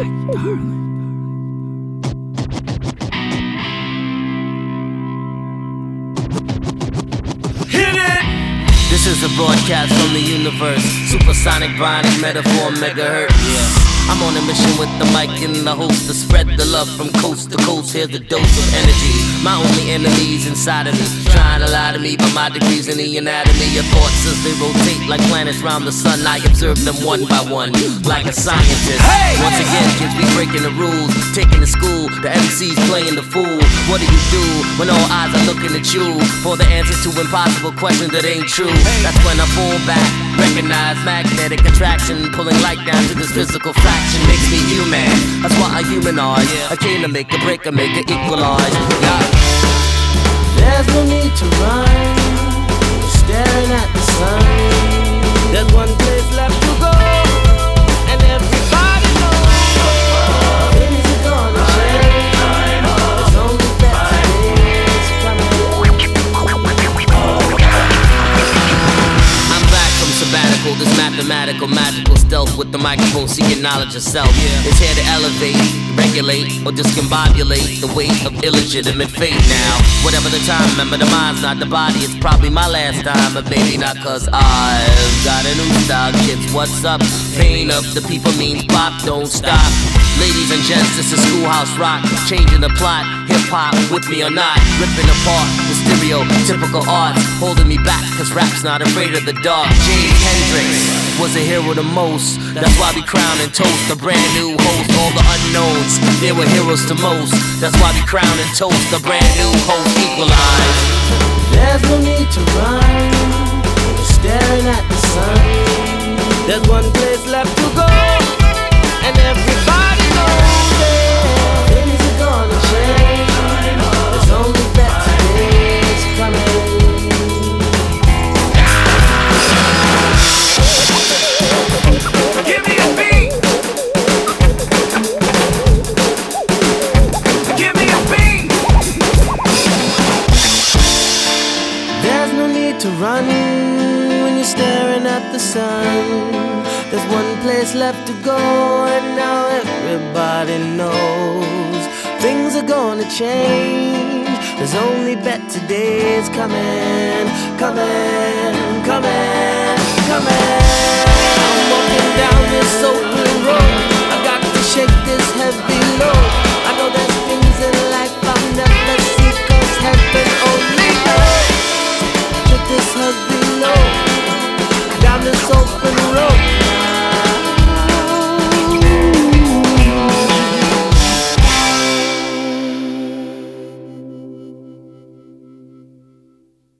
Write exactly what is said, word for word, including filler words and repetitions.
This is a broadcast from the universe. Supersonic, bionic, metaphor, megahertz. Yeah. I'm on a mission with the mic and the host to spread the love from coast to coast. Here's a dose of energy. My only enemies inside of me, trying to lie to me, but my degrees in the anatomy of thoughts as they rotate like planets round the sun. I observe them one by one, like a scientist. Hey! Once again, kids be breaking the rules, taking to school. The M C's playing the fool. What do you do when all eyes are looking at you for the answers to impossible questions that ain't true? That's when I pull back, recognize magnetic attraction, pulling light down to this physical fraction. Makes me human, that's why I humanoid. I came to make a break, I make it equalize. Yeah. There's no need to run, you're staring at the sun. There's one place left to go, and everybody knows things are gonna change. There's only better days coming. I'm back from sabbatical, this mathematical, magical stealth with the microphone, seeking knowledge of self. Yeah. It's here to elevate, regulate, or discombobulate the weight of illegitimate fate. Now, whatever the time, remember the mind's not the body. It's probably my last time, but maybe not, cause I've got a new style. Kids, what's up? Pain of the people means pop, don't stop. Ladies and gents, this is Schoolhouse Rock, changing the plot, hip-hop, with me or not, ripping apart the stereotypical arts, holding me back, cause rap's not afraid of the dark. James Hendrix was a hero the most, that's why we crown and toast a brand new host. All the unknowns, they were heroes to most, that's why we crown and toast a brand new host. Equalize. There's no need to run, you're staring at the sun. There's one place left to go, and everybody knows it. Things are gonna change. There's only better days coming. Give me a beat. Give me a beat. There's no need to run when you're staring at the sun. There's one place left to go, and now everybody knows things are gonna change. There's only better days coming, coming, coming, coming. I'm walking down this